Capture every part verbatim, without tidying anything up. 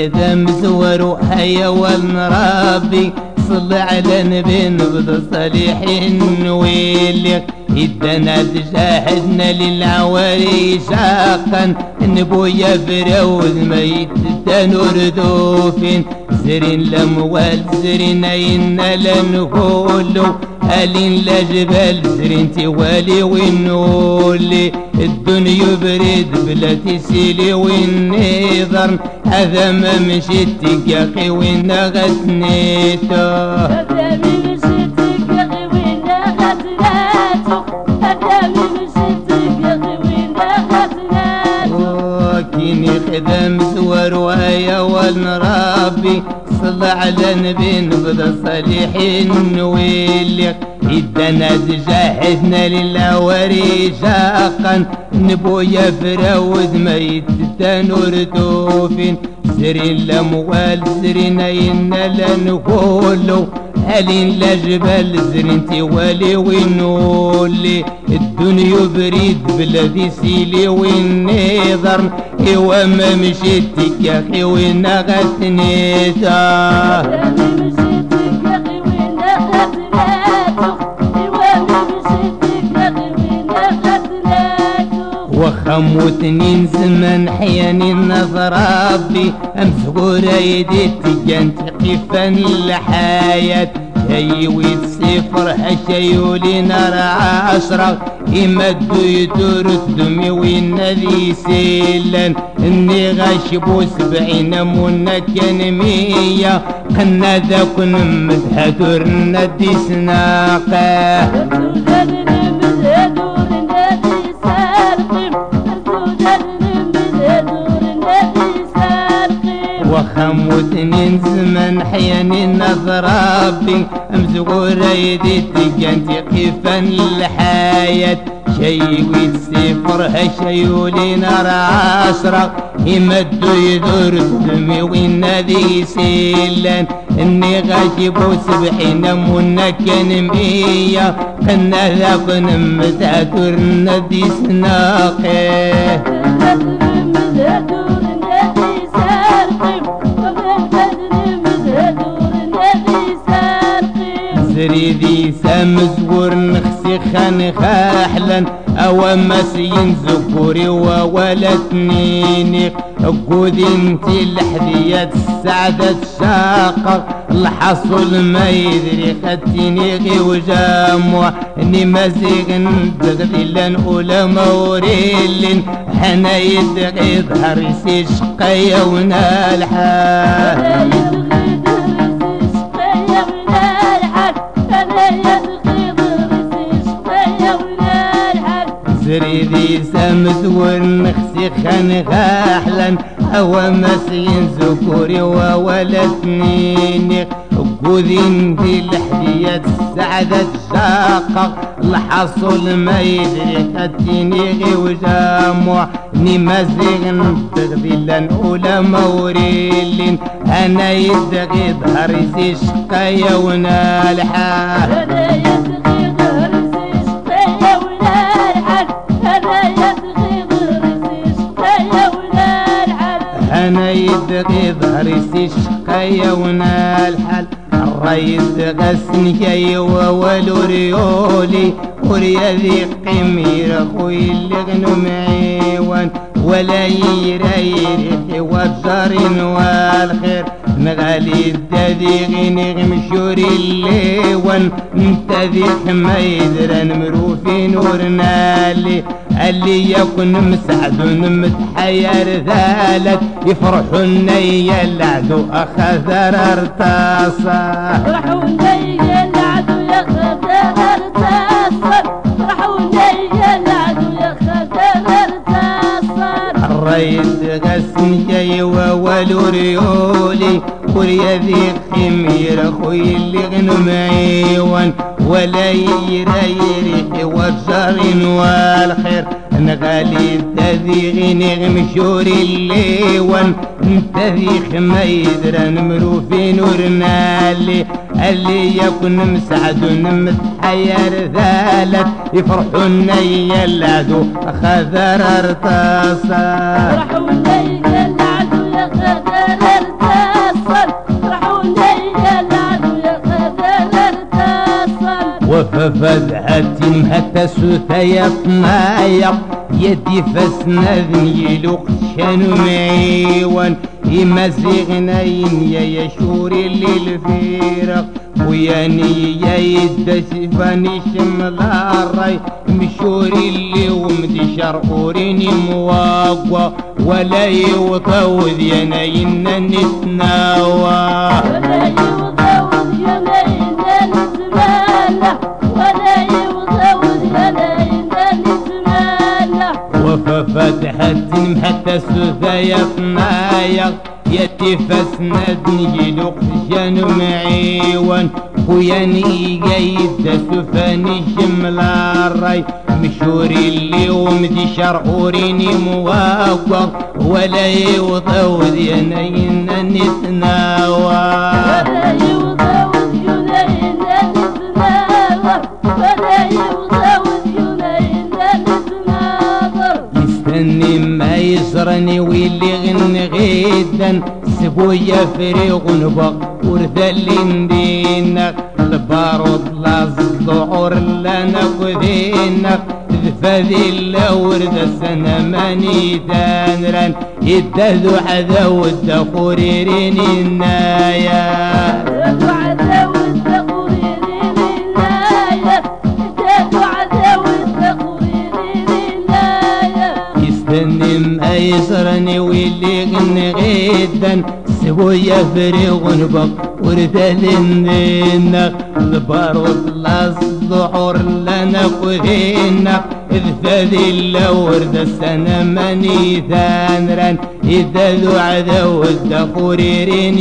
كذا مزور وهيا والنرابي صل على نبي نبض صالحين ويلي إدنا تجاهدنا للعواري شاقا نبويا فراوذ ميت تنور دوفين زرين لموال زرين أينا لنقولو ألين لجبال زرين توالي ونولي الدنيا بريد بلا تسيلي والنظر هذا ما مشيت تقاقي وين غتنيتو هذا ما مشيت تقاقي وين غتنيتو هذا ما مشيت تقاقي وين غتنيتو كيني خدام زوار ويا والنرابي صلى على نبي نبدا صالحين ويلي إدنا تجاهدنا للعواري شاقا نبويا فراوذ ميت تنور توفين زرين لموال زرين أينا لنقولو ألين لجبال زرين توالي ونولي الدنيا بريد بلادي سيلي والنظر إيوا ما مشيت تكاخي وين غتنيتا وخموتني زمن حياني النظر ربي امسغورة يدي تجان تقفن الحياة هيوي الصفر حشيولي نار عشرة يمدو يدور الدمي وين ذي سيلان اني غاشبو سبعين منا كان مية قنا ذاك نمدها دورنا دي سناقه وخموتني زمن حياني النظر ربي امزغورة يدي تجان تقفا الحياة شيوي السفر هشيولي نار عشرة يمدو يدور الدمي وين ذي سيلان اني غاشبو سبحين منا كان مية قنا ذاك نمتها دورنا دي سناقه زريدي سامزور نخسي خان خاحلا او مسين زكوري وولتنيني قودي انتي الحذيات السعادة الشاقة الحصول ما يدري خدتيني غي وجامع اني مزيغ ندغدي لان اولا موريلين حنا يدغي ظهر يسي شقايا ونالحا زريدي سامزور نخسي خان خاحلا او مسين زكوري وولتنيني قودي انتي الحديات السعادة الشاقة الحصول ما يدري خدتيني غي وجامع ني مزيغ نتغذي لان اولا موريلين انا يدغي ظهري سي شقايا ونالحا أنا يدغي ظهري سي شقايا ونالحل الريس غسني كي وولو ريولي وريا ذي قمير خوي اللي غنو معيوان ولا يريري والجار والخير نغالي الدادي غيني غمشوري الليوان انت ذي حميدرا نمروفي نورنالي اللي يكون مسعد متحير ذالك يفرحوا النية العدو اخذ ارتصا فرحوا النية العدو ياخذ ارتصا فرحوا النية العدو ياخذ ارتصا الريس غسن جاي وولو ريولي وريا ذي خمير اخوي اللي غنو معيوان ولا يريري والجار والخير نغالي التذي غيني غمشوري الليوان انتذي خميدرا نمروفي نورنالي اللي يكون مسعد متحير ذالت يفرحوا النية العدو خذر ارتصا يفرحوا النية العدو يا خذر ارتصا وففزعت مهتا سوثايا فنايا يدي فسنذن يلوق شانو معيوان إما زيغناين يا يشور الليل فيرق وياني يا يدس فاني شمل الراي مشوري اللي ومدي شرقوريني مواقوى ولا يوطوذ يانا ينا نتناوى ولا يوطوذ يانا ينا نتمالى ولا يوطوذ يانا ينا نتمالى وففتحت مهتا سوثايا فنايا يتي فسند يلوق جانو معيوان خوياني قايد سفاني شمل الراي مشوري اللي ومدي شرقوريني مواقع ولا يوطوذ يناينا نتناوى ولا يوطوذ يناينا نتناوى ولا يوطوذ يناينا نتناظر يستني ما يسرني ويلي غن غيدا سبويا فريغ نبق ورثالين دينك البارود لازدعور لنا كذينك ذفاذي اللورد السنة ماني تانران يدهدو عذاو الدخوريرين النايا يدهدو عذاو الدخوريرين النايا يدهدو عذاو الدخوريرين النايا يستني ما يسرني ويلي غن غيدا سبويا فريغ نبق ورثالين دينك البارود لازدعور لنا كذينك ذفاذي اللورد السنة ماني ثانران يدهدو عذاو الدخوريرين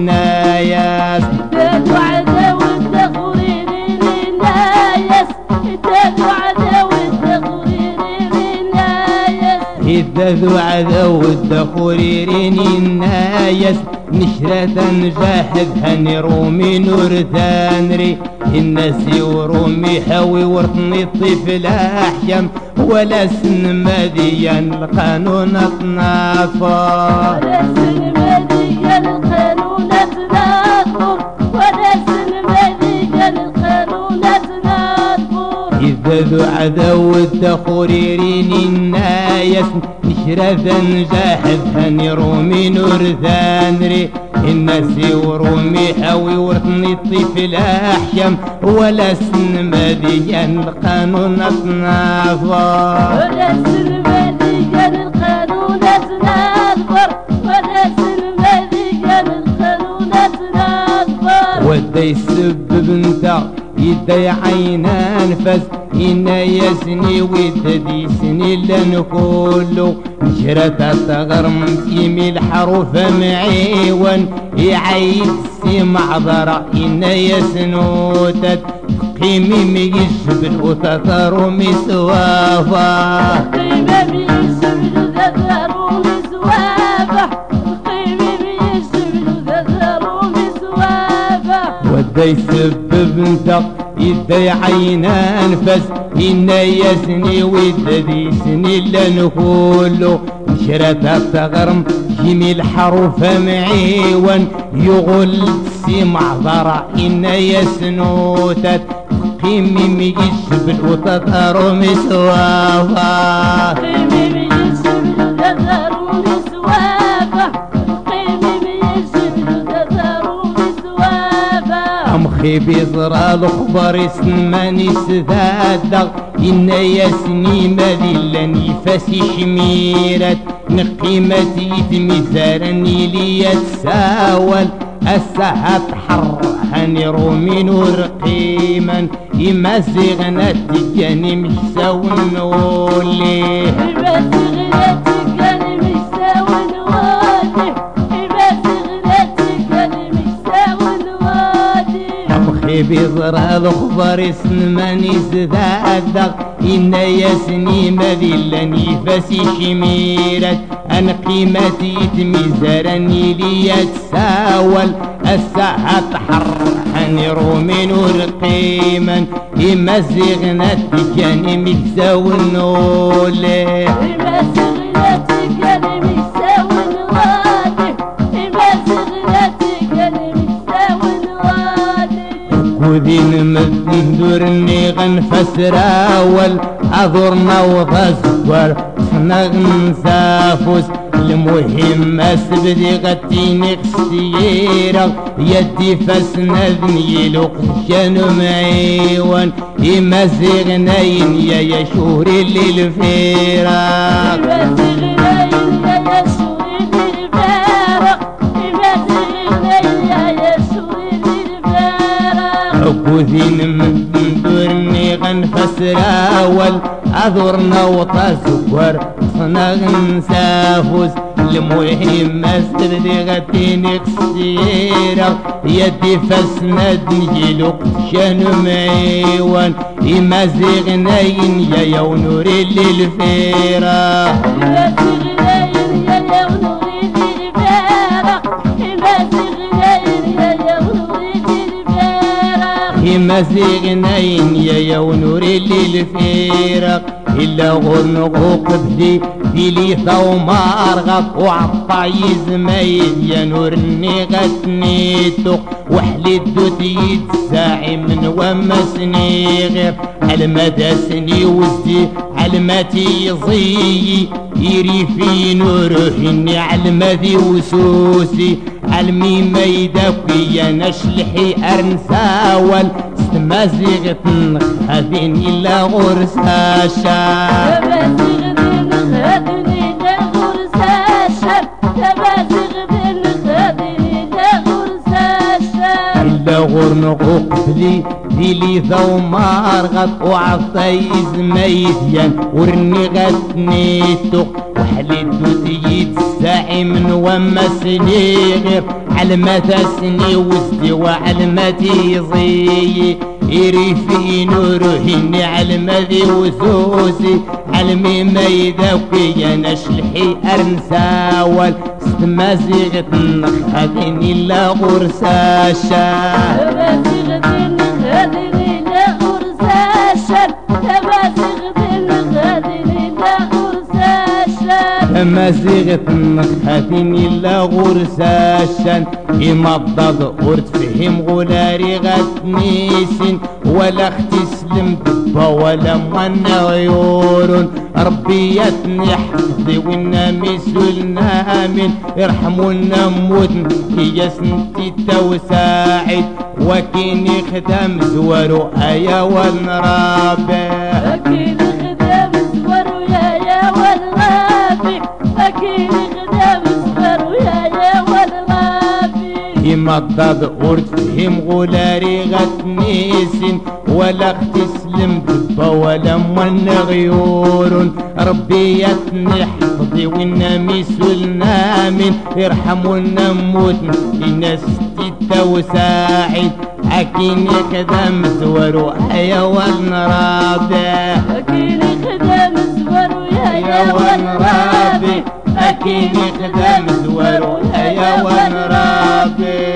الناياس يدهدو عذاو الدخوريرين الناياس يدهدو عذاو الدخوريرين الناياس يدهدو عذاو الدخوريرين الناياس نشرة جاحد هني رومي نور ثانري الناس ورومي حاوي ورثني الطفل أحيم ولا سن ماديا القانون اطنافا ولا سن ماديا القانون اطنافا ولا سن ماديا القانون اطنافا يذذو عذو الدخوريرين النايس نشرة جاحد هني رومي نور ثانري الناس ورومي حاوي ورثني الطفل أحيم ولا سن ماديا القانون اطنافا ولا سن ماديا القانون اطنافا ولا سن ماديا القانون اطنافا ودا يسبب انت يدي عينا نفس إنا يسني ويتدي سني لنقولو نشرة تغرم تيمي الحروف معيون يعيد سي معذرة إنا يسنوتت قيمي ميجبل وتثر مسوافا قيمي ميجبل وتثر مسوافا قيمي ميجبل وتثر مسوافا ودا يسبب انت يدي عينا نفس إنا يسني ويدي سني لنقولو نشرة تغرم جيمي الحروف معيون يغل سي معذرة إنا يسنوتت قيمي ميجبل وتثر مسوافا قيمي ميجبل وتثر مسوافا قيمي ميجبل وتثر مسوافا أمخي بزرى الخبر اسماني سذادق إنا يسني مذلني فاسي شميرت نقيمتي تمثالني لي تساول الساعة تحر هني رومي نور قيما إما زغنا تجاني مش ساوي نولي إما زغنا تجاني مش ساوي نولي إما زغنا تجاني مش ساوي نولي أمخي بزرى الخبر اسماني سذادق إنا يسني مذلني فاسي شميرت أن قيمتي تمزرني لي تساول الساعة تحر هني رومي نور قيما إما زغنا تجاني مكساو النولي إما زغنا تجاني مكساو النولي إما زغنا تجاني مكساو النولي كودين مدندورني غنفس راول أذرنا وتصور نغنسافوس المهم أسبدي غتيني خسيرة يدي فاسنا ذني لقشان معيوان إما زغنين يا يشور الليل فيرا كودين مدندورني غنفس راول أذرنا وتصور نغنسافوس المهم أسبدي غتيني خسيرة يدي فاسند نجيلو قشان معيوان إما زغنين يا يا ونور الليل فيرا إما زغنين يا يا ونور الليل فيرا إلا غنغوق بدي ديلي ثوما أرغب وعطا يزميل يا نورني غتنيتو وحلي الدوت يتساعي من ومسني غير علمدا سني وزدي علماتي يضيي يري في نوره إني علمذي وسوسي علمي ما يداوي يا نشلحي أرنساول ستمازيغ تنخ هذين إلا غرسا شاب تبازيغ ذي غرسا شاب تبازيغ ذي غرسا شاب إلا غرنقوق بلي ديلي ذو مارغط وعطاي زميثيان ورني غتنيتو وحلي الدوتي تساعي من وما سني غير على سني وزدي وعلى يضي يري في نوره إني على ذي وسوسي علمي ما يذوقي يا نشلحي أرنساول ستمازيغ تنخ هذيني لا غرسا شاب تبازيغ هذيني لا غرسا شاب تبازيغ هذيني لا غرسا شاب تمازيغ تنخ هذيني لا غرسا شاب إما الضاد ورتفهم غلاري غتنيسين ولا اختي سلم دبا ولا موانا غيورون ربي يتني حفظي ونا مسولنا امين يرحمونا موتن هي سنتي توساعد وكيني خدام زوارو ايا والرابع اكيد خدام زوارو يا يا والرابع اكيد خدام زوارو يا يا والرابع إما الضاد ورتفهم غلاري غتنيسين ولا اختي سلم دبا ولا موانا غيورون ربي يتني حفظي ونا مسولنا من يرحمونا موتنا الناس تتوساعد أكيني خدام زوارو يا والرابع أكيني خدام زوارو يا يا والرابع أكيني خدام زوارو يا والرابع